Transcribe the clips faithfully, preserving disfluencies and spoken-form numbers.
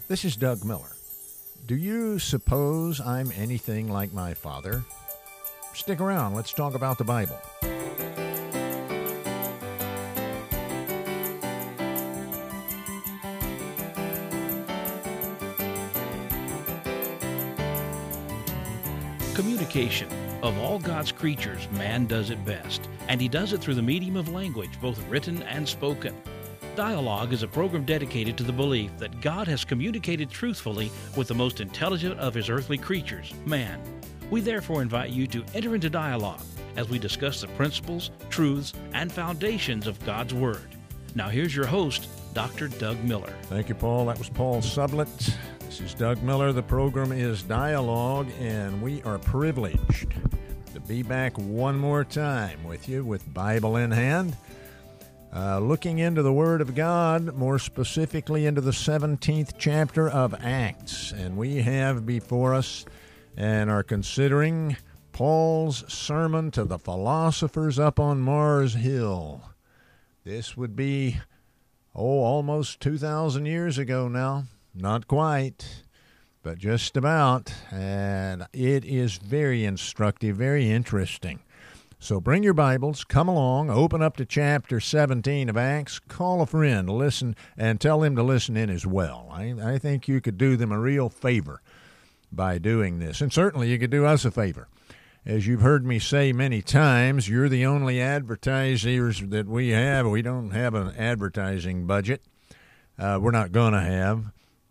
This is Doug Miller. Do you suppose I'm anything like my father? Stick around. Let's talk about the Bible. Communication. Of all God's creatures, man does it best, and he does it through the medium of language, both written and spoken. Dialogue is a program dedicated to the belief that God has communicated truthfully with the most intelligent of his earthly creatures, man. We therefore invite you to enter into dialogue as we discuss the principles, truths, and foundations of God's Word. Now here's your host, Doctor Doug Miller. Thank you, Paul. That was Paul Sublett. This is Doug Miller. The program is Dialogue, and we are privileged to be back one more time with you with Bible in hand. Uh, looking into the Word of God, more specifically into the seventeenth chapter of Acts. And we have before us and are considering Paul's sermon to the philosophers up on Mars Hill. This would be, oh, almost two thousand years ago now. Not quite, but just about. And it is very instructive, very interesting. So bring your Bibles, come along, open up to chapter seventeen of Acts, call a friend, listen, and tell them to listen in as well. I, I think you could do them a real favor by doing this. And certainly you could do us a favor. As you've heard me say many times, you're the only advertisers that we have. We don't have an advertising budget. Uh, we're not going to have.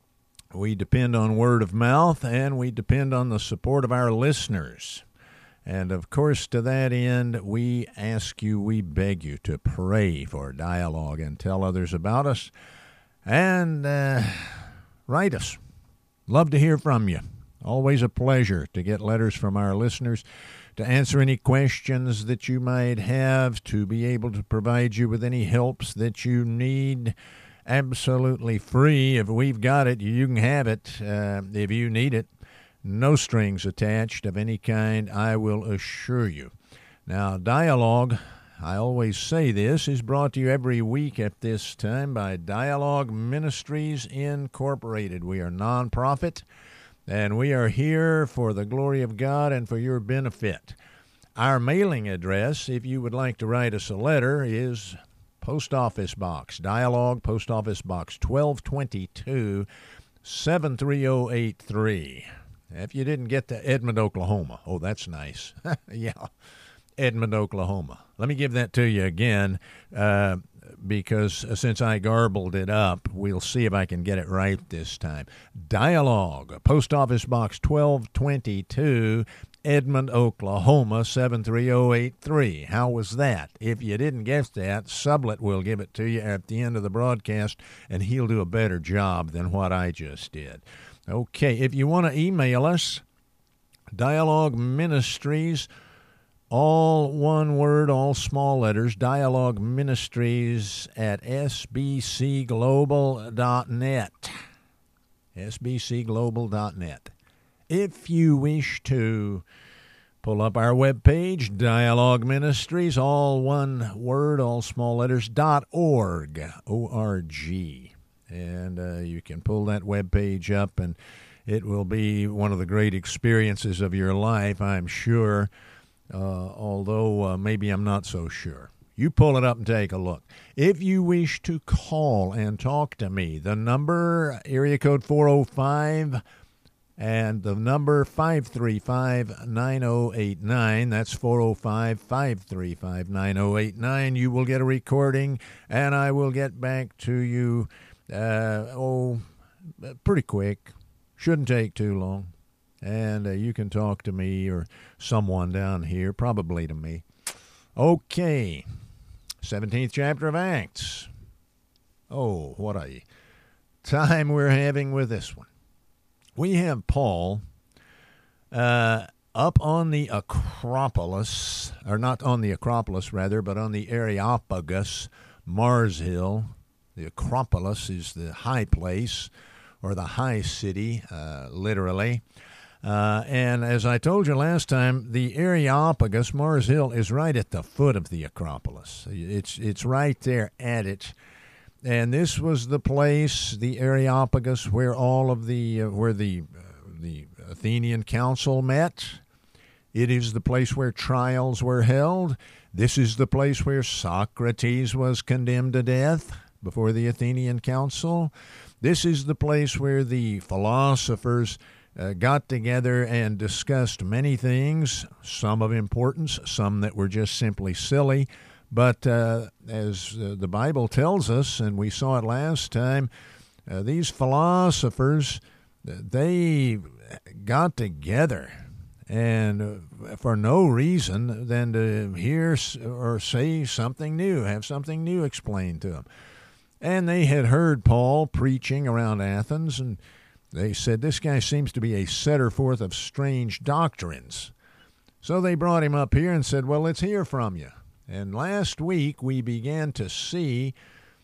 We depend on word of mouth, and we depend on the support of our listeners. And, of course, to that end, we ask you, we beg you to pray for Dialogue and tell others about us. And uh, write us. Love to hear from you. Always a pleasure to get letters from our listeners, to answer any questions that you might have, to be able to provide you with any helps that you need. Absolutely free. If we've got it, you can have it uh, if you need it. No strings attached of any kind, I will assure you. Now, Dialogue, I always say this, is brought to you every week at this time by Dialogue Ministries Incorporated. We are nonprofit, and we are here for the glory of God and for your benefit. Our mailing address, if you would like to write us a letter, is Post Office Box, Dialogue, Post Office Box twelve twenty-two, seven three zero eight three. If you didn't get to Edmond, Oklahoma, oh, that's nice. Yeah, Edmond, Oklahoma. Let me give that to you again, uh, because since I garbled it up, we'll see if I can get it right this time. Dialogue, Post Office Box twelve twenty-two, Edmond, Oklahoma, seven three zero eight three. How was that? If you didn't guess that, Sublett will give it to you at the end of the broadcast, and he'll do a better job than what I just did. Okay, if you want to email us, Dialogue Ministries, all one word, all small letters, Dialogue Ministries at s b c global dot net, s b c global dot net. If you wish to pull up our webpage, Dialogue Ministries, all one word, all small letters, dot org, O R G. And uh, you can pull that webpage up, and it will be one of the great experiences of your life, I'm sure, uh, although uh, maybe I'm not so sure. You pull it up and take a look. If you wish to call and talk to me, the number, area code four oh five, and the number five three five, nine oh eight nine, that's four oh five, five three five, nine oh eight nine. You will get a recording, and I will get back to you Uh, oh, pretty quick. Shouldn't take too long. And uh, you can talk to me or someone down here, probably to me. Okay, seventeenth chapter of Acts. Oh, what a time we're having with this one. We have Paul uh, up on the Acropolis, or not on the Acropolis, rather, but on the Areopagus, Mars Hill. The Acropolis is the high place, or the high city, uh, literally. Uh, and as I told you last time, the Areopagus, Mars Hill, is right at the foot of the Acropolis. It's it's right there at it. and this was the place, the Areopagus, where all of the uh, where the uh, the Athenian council met. It is the place where trials were held. This is the place where Socrates was condemned to death before the Athenian council. This is the place where the philosophers uh, got together and discussed many things, some of importance, some that were just simply silly. But uh, as uh, the Bible tells us, and we saw it last time, uh, these philosophers, they got together, and uh, for no reason than to hear or say something new, have something new explained to them. And they had heard Paul preaching around Athens, and they said, this guy seems to be a setter forth of strange doctrines. So they brought him up here and said, well, let's hear from you. And last week we began to see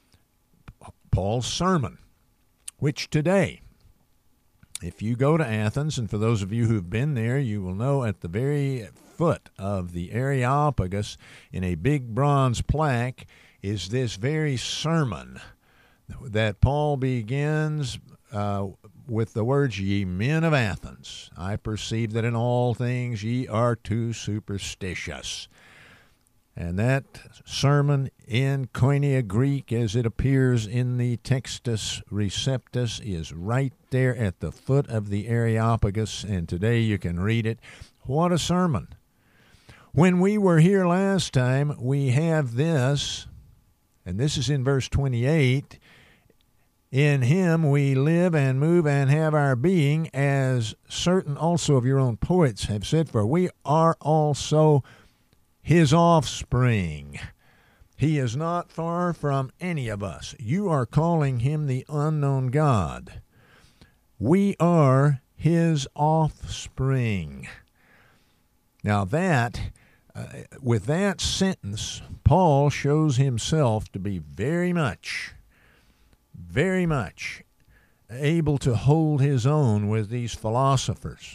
Paul's sermon, which today, if you go to Athens, and for those of you who've been there, you will know at the very foot of the Areopagus in a big bronze plaque is this very sermon that Paul begins uh, with the words, ye men of Athens, I perceive that in all things ye are too superstitious. And that sermon in Koine Greek, as it appears in the Textus Receptus, is right there at the foot of the Areopagus, and today you can read it. What a sermon. When we were here last time, we have this, and this is in verse twenty-eight, in him we live and move and have our being, as certain also of your own poets have said, for we are also his offspring. He is not far from any of us. You are calling him the unknown God. We are his offspring. Now that, uh, with that sentence, Paul shows himself to be very much, very much able to hold his own with these philosophers.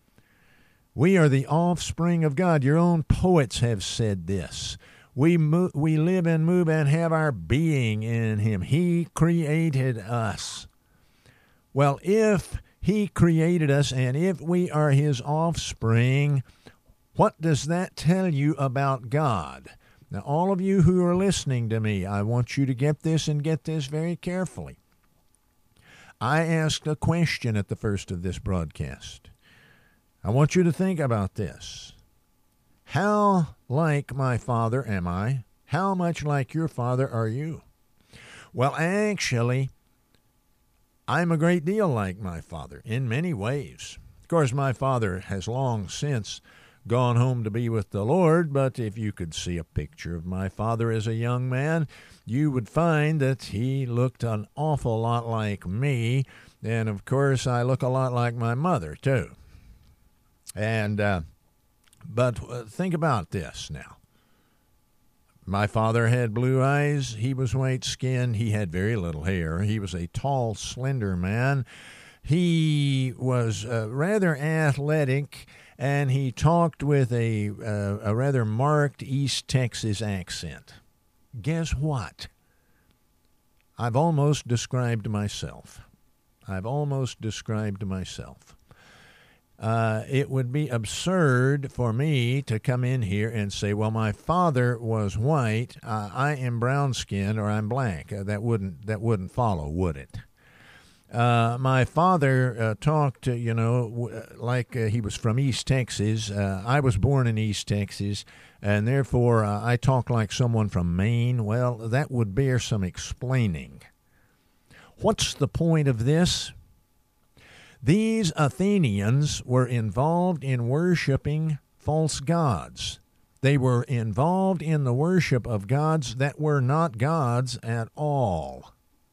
We are the offspring of God. Your own poets have said this. We mo- we live and move and have our being in him. He created us. Well, if he created us and if we are his offspring, what does that tell you about God? Now, all of you who are listening to me, I want you to get this and get this very carefully. I asked a question at the first of this broadcast. I want you to think about this. How like my Father am I? How much like your Father are you? Well, actually, I'm a great deal like my Father in many ways. Of course, my Father has long since gone home to be with the Lord, but if you could see a picture of my Father as a young man, you would find that he looked an awful lot like me, and of course, I look a lot like my mother, too. And, uh, but uh, think about this now. My father had blue eyes. He was white-skinned. He had very little hair. He was a tall, slender man. He was uh, rather athletic, and he talked with a, uh, a rather marked East Texas accent. Guess what? I've almost described myself. I've almost described myself. Uh, it would be absurd for me to come in here and say, well, my father was white, uh, I am brown-skinned, or I'm black. Uh, that wouldn't that wouldn't follow, would it? Uh, my father uh, talked, uh, you know, w- like uh, he was from East Texas. Uh, I was born in East Texas, and therefore uh, I talk like someone from Maine. Well, that would bear some explaining. What's the point of this? These Athenians were involved in worshiping false gods. They were involved in the worship of gods that were not gods at all.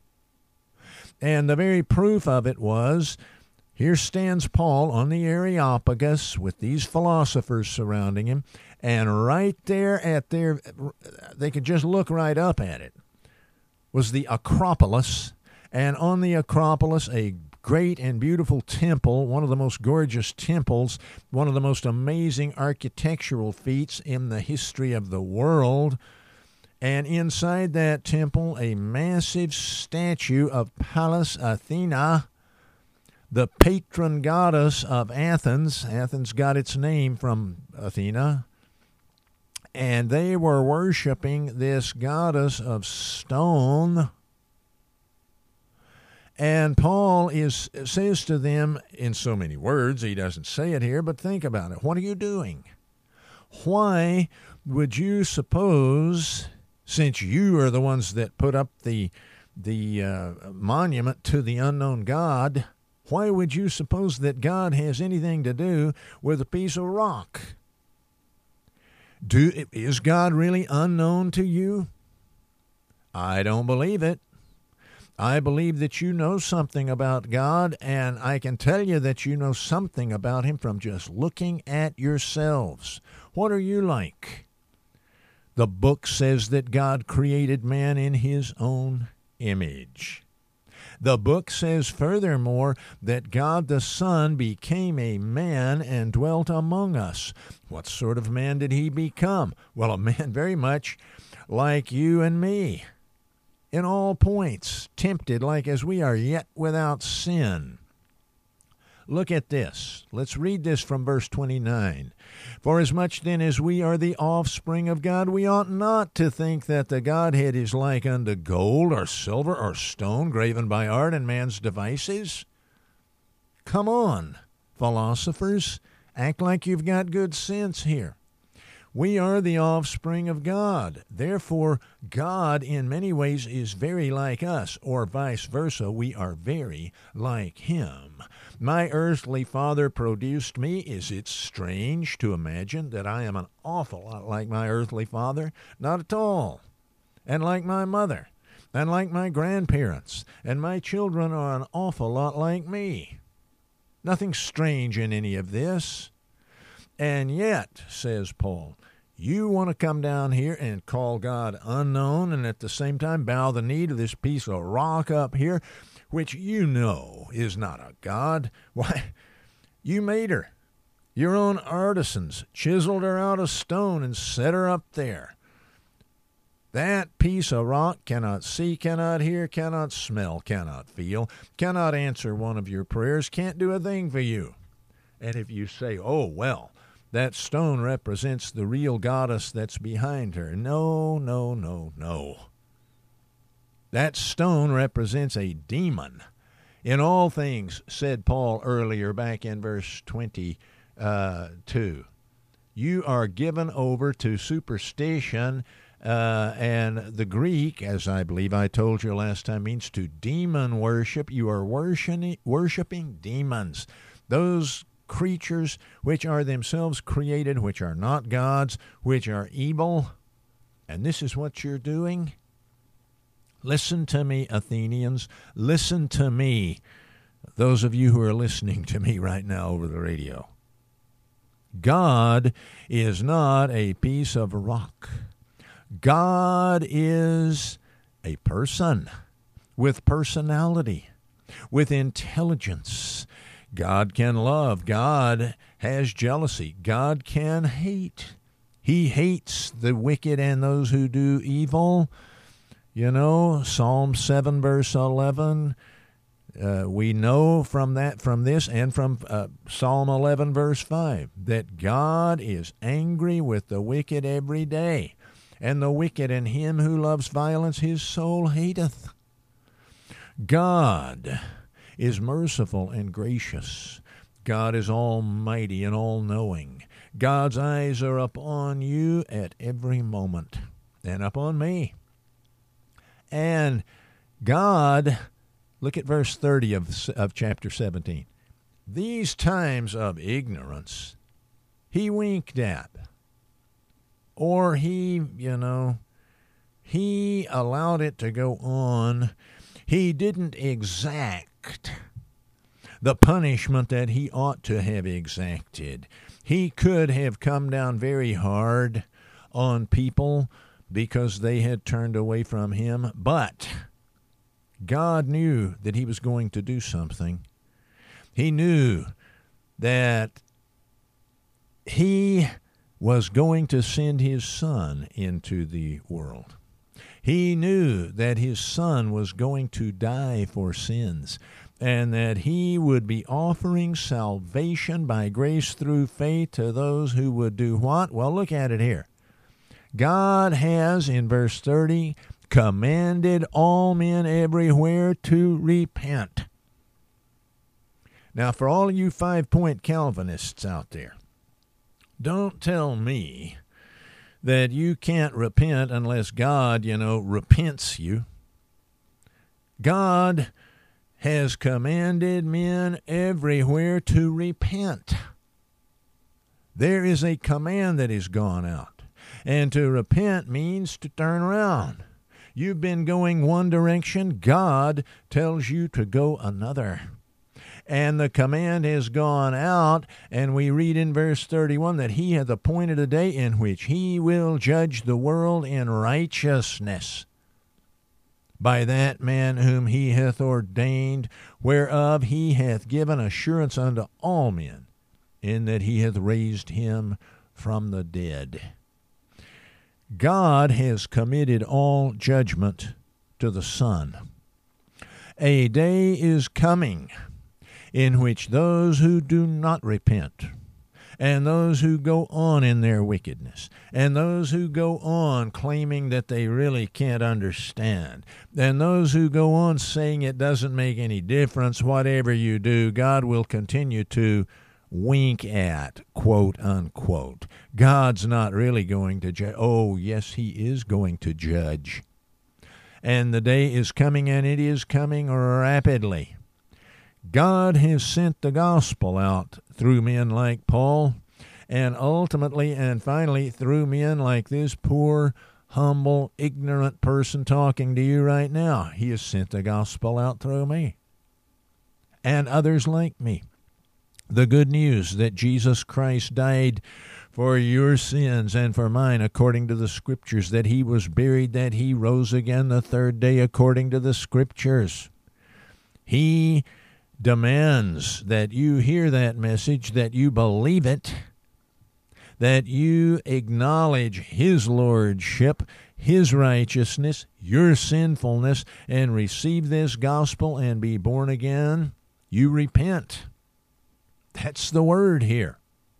And the very proof of it was, here stands Paul on the Areopagus with these philosophers surrounding him, and right there at their, they could just look right up at it, was the Acropolis, and on the Acropolis a great and beautiful temple, one of the most gorgeous temples, one of the most amazing architectural feats in the history of the world. And inside that temple, a massive statue of Pallas Athena, the patron goddess of Athens. Athens got its name from Athena. And they were worshiping this goddess of stone. And Paul is says to them in so many words, he doesn't say it here, but think about it. What are you doing? Why would you suppose, since you are the ones that put up the the uh, monument to the unknown God, why would you suppose that God has anything to do with a piece of rock? Do is God really unknown to you? I don't believe it. I believe that you know something about God, and I can tell you that you know something about him from just looking at yourselves. What are you like? The book says that God created man in his own image. The book says furthermore that God the Son became a man and dwelt among us. What sort of man did he become? Well, a man very much like you and me, in all points, tempted like as we are, yet without sin. Look at this. Let's read this from verse twenty-nine. For as much then as we are the offspring of God, we ought not to think that the Godhead is like unto gold or silver or stone graven by art and man's devices. Come on, philosophers. Act like you've got good sense here. We are the offspring of God. Therefore, God in many ways is very like us, or vice versa. We are very like him. My earthly father produced me. Is it strange to imagine that I am an awful lot like my earthly father? Not at all. And like my mother, and like my grandparents, and my children are an awful lot like me. Nothing strange in any of this. And yet, says Paul, you want to come down here and call God unknown and at the same time bow the knee to this piece of rock up here, which you know is not a God. Why, you made her. Your own artisans chiseled her out of stone and set her up there. That piece of rock cannot see, cannot hear, cannot smell, cannot feel, cannot answer one of your prayers, can't do a thing for you. And if you say, oh, well, that stone represents the real goddess that's behind her. No, no, no, no. That stone represents a demon. In all things, said Paul earlier back in verse twenty-two, you are given over to superstition, uh, and the Greek, as I believe I told you last time, means to demon worship. You are worshiping, worshiping demons. Those creatures which are themselves created, which are not gods, which are evil. And this is what you're doing? Listen to me, Athenians. Listen to me, those of you who are listening to me right now over the radio. God is not a piece of rock. God is a person with personality, with intelligence. God can love. God has jealousy. God can hate. He hates the wicked and those who do evil. You know, Psalm seven, verse eleven, uh, we know from that, from this, and from uh, Psalm eleven, verse five, that God is angry with the wicked every day, and the wicked and him who loves violence his soul hateth. God is merciful and gracious. God is almighty and all-knowing. God's eyes are upon you at every moment, and upon me. And God, look at verse thirty of, of chapter seventeen. These times of ignorance he winked at. Or he, you know, he allowed it to go on. He didn't exact the punishment that he ought to have exacted. He could have come down very hard on people because they had turned away from him, but God knew that he was going to do something. He knew that he was going to send his Son into the world. He knew that his Son was going to die for sins, and that he would be offering salvation by grace through faith to those who would do what? Well, look at it here. God has, in verse thirty, commanded all men everywhere to repent. Now, for all you five-point Calvinists out there, don't tell me that you can't repent unless God, you know, repents you. God has commanded men everywhere to repent. There is a command that has gone out. And to repent means to turn around. You've been going one direction. God tells you to go another. And the command has gone out, and we read in verse thirty-one that he hath appointed a day in which he will judge the world in righteousness by that man whom he hath ordained, whereof he hath given assurance unto all men, in that he hath raised him from the dead. God has committed all judgment to the Son. A day is coming in which those who do not repent, and those who go on in their wickedness, and those who go on claiming that they really can't understand, and those who go on saying it doesn't make any difference, whatever you do, God will continue to wink at, quote unquote. God's not really going to judge. Oh, yes, he is going to judge. And the day is coming, and it is coming rapidly. God has sent the gospel out through men like Paul, and ultimately and finally through men like this poor, humble, ignorant person talking to you right now. He has sent the gospel out through me and others like me. The good news that Jesus Christ died for your sins and for mine according to the Scriptures, that he was buried, that he rose again the third day according to the Scriptures. He demands that you hear that message, that you believe it, that you acknowledge his lordship, his righteousness, your sinfulness, and receive this gospel and be born again. You repent. That's the word here.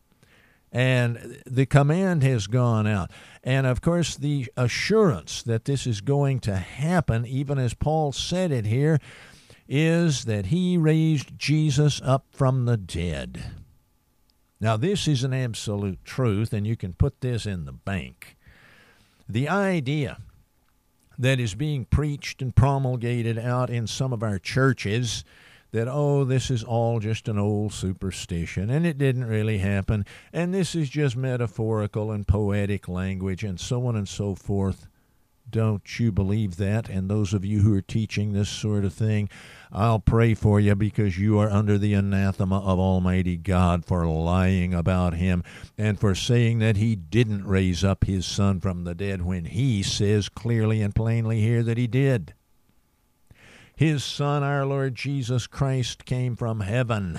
And the command has gone out. And, of course, the assurance that this is going to happen, even as Paul said it here, is that he raised Jesus up from the dead. Now, this is an absolute truth, and you can put this in the bank. The idea that is being preached and promulgated out in some of our churches that, oh, this is all just an old superstition, and it didn't really happen, and this is just metaphorical and poetic language, and so on and so forth. Don't you believe that? And those of you who are teaching this sort of thing, I'll pray for you, because you are under the anathema of Almighty God for lying about him and for saying that he didn't raise up his Son from the dead when he says clearly and plainly here that he did. His Son, our Lord Jesus Christ, came from heaven.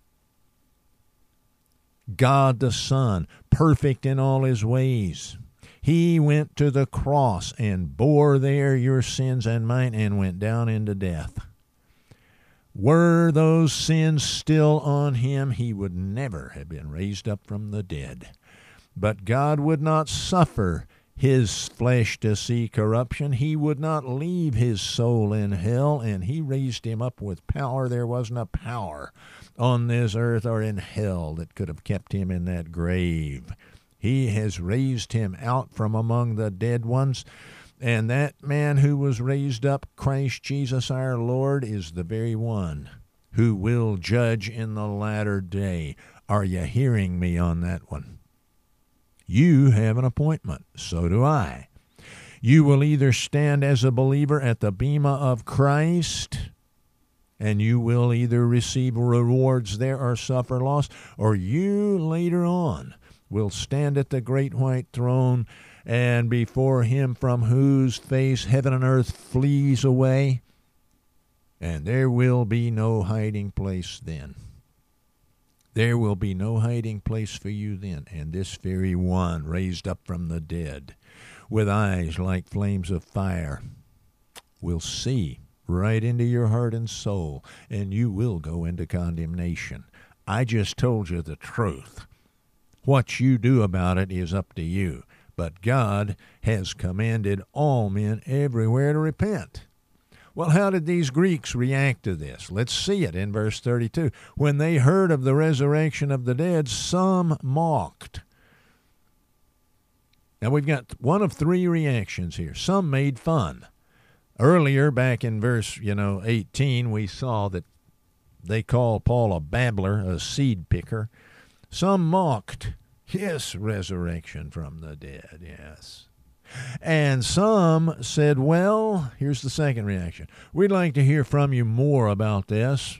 God the Son, perfect in all his ways. He went to the cross and bore there your sins and mine and went down into death. Were those sins still on him, he would never have been raised up from the dead. But God would not suffer his flesh to see corruption. He would not leave his soul in hell, and he raised him up with power. There wasn't a power on this earth or in hell that could have kept him in that grave. He has raised him out from among the dead ones, and that man who was raised up, Christ Jesus our Lord, is the very one who will judge in the latter day. Are you hearing me on that one? You have an appointment. So do I. You will either stand as a believer at the bema of Christ, and you will either receive rewards there or suffer loss, or you later on will stand at the great white throne, and before him from whose face heaven and earth flees away, and there will be no hiding place then. There will be no hiding place for you then, and this very one raised up from the dead with eyes like flames of fire, will see right into your heart and soul, and you will go into condemnation. I just told you the truth. What you do about it is up to you. But God has commanded all men everywhere to repent. Well, how did these Greeks react to this? Let's see it in verse thirty-two. When they heard of the resurrection of the dead, some mocked. Now, we've got one of three reactions here. Some made fun. Earlier, back in verse, you know, eighteen, we saw that they called Paul a babbler, a seed picker. Some mocked his resurrection from the dead, yes. And some said, well, here's the second reaction. We'd like to hear from you more about this.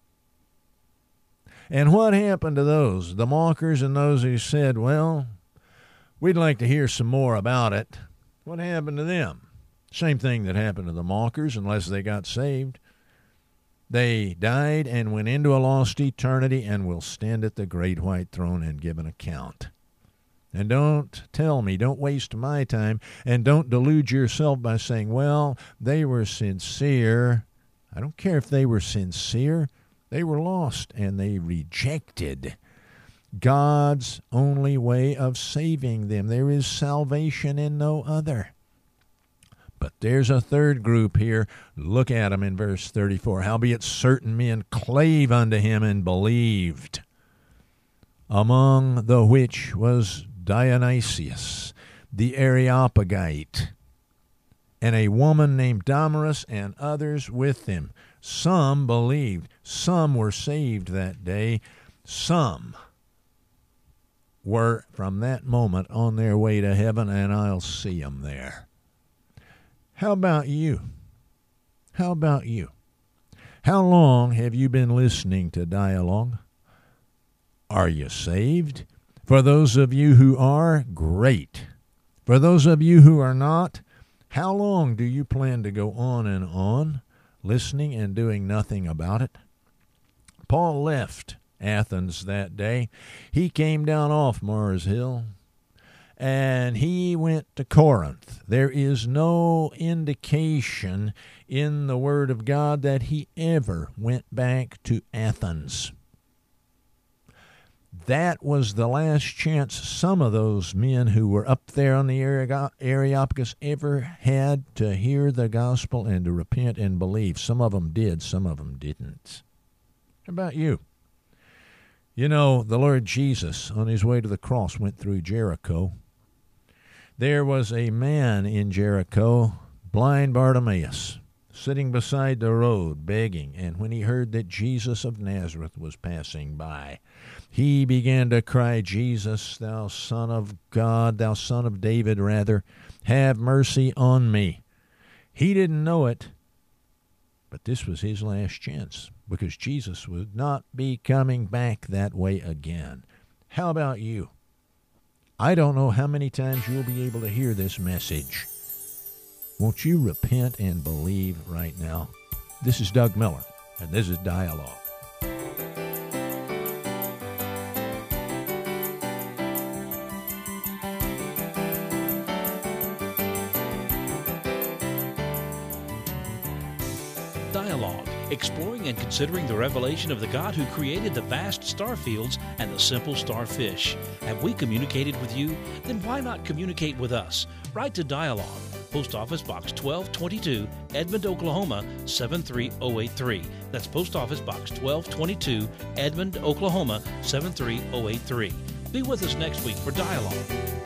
And what happened to those? The mockers and those who said, well, we'd like to hear some more about it. What happened to them? Same thing that happened to the mockers, unless they got saved. They died and went into a lost eternity and will stand at the great white throne and give an account. And don't tell me, don't waste my time, and don't delude yourself by saying, well, they were sincere. I don't care if they were sincere. They were lost, and they rejected God's only way of saving them. There is salvation in no other. But there's a third group here. Look at them in verse thirty-four. Howbeit certain men clave unto him and believed, among the which was Dionysius, the Areopagite, and a woman named Damaris, and others with them. Some believed. Some were saved that day. Some were, from that moment, on their way to heaven, and I'll see them there. How about you? How about you? How long have you been listening to Dialogue? Are you saved? For those of you who are, great. For those of you who are not, how long do you plan to go on and on, listening and doing nothing about it? Paul left Athens that day. He came down off Mars Hill, and he went to Corinth. There is no indication in the Word of God that he ever went back to Athens. That was the last chance some of those men who were up there on the Areopagus ever had to hear the gospel and to repent and believe. Some of them did, some of them didn't. How about you? You know, the Lord Jesus, on his way to the cross, went through Jericho. There was a man in Jericho, blind Bartimaeus, sitting beside the road begging, and when he heard that Jesus of Nazareth was passing by, he began to cry, Jesus, thou Son of God, thou Son of David, rather, have mercy on me. He didn't know it, but this was his last chance, because Jesus would not be coming back that way again. How about you? I don't know how many times you'll be able to hear this message. Won't you repent and believe right now? This is Doug Miller, and this is Dialogue. Dialogue, exploring and considering the revelation of the God who created the vast star fields and the simple starfish. Have we communicated with you? Then why not communicate with us? Write to Dialogue, Post Office Box twelve twenty-two, Edmond, Oklahoma seven three zero eight three. That's Post Office Box twelve twenty-two, Edmond, Oklahoma seven three zero eight three. Be with us next week for Dialogue.